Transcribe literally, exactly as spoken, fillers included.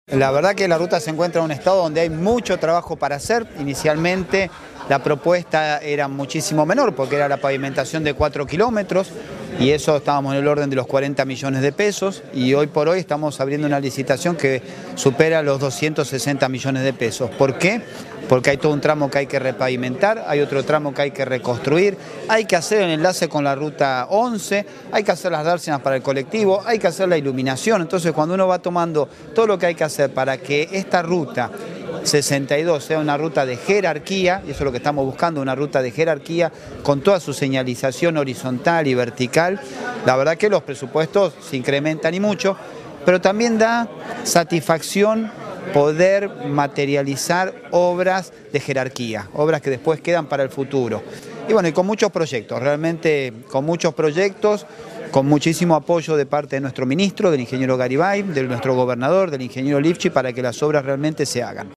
La verdad que la ruta se encuentra en un estado donde hay mucho trabajo para hacer. Inicialmente la propuesta era muchísimo menor porque era la pavimentación de cuatro kilómetros y eso estábamos en el orden de los cuarenta millones de pesos y hoy por hoy estamos abriendo una licitación que supera los doscientos sesenta millones de pesos. ¿Por qué? Porque hay todo un tramo que hay que repavimentar, hay otro tramo que hay que reconstruir, hay que hacer el enlace con la ruta once, hay que hacer las dársenas para el colectivo, hay que hacer la iluminación. Entonces cuando uno va tomando todo lo que hay que hacer para que esta ruta sesenta y dos sea una ruta de jerarquía, y eso es lo que estamos buscando, una ruta de jerarquía con toda su señalización horizontal y vertical, la verdad que los presupuestos se incrementan y mucho, pero también da satisfacción poder materializar obras de jerarquía, obras que después quedan para el futuro. Y bueno, y con muchos proyectos, realmente con muchos proyectos, con muchísimo apoyo de parte de nuestro ministro, del ingeniero Garibay, de nuestro gobernador, del ingeniero Lifchi, para que las obras realmente se hagan.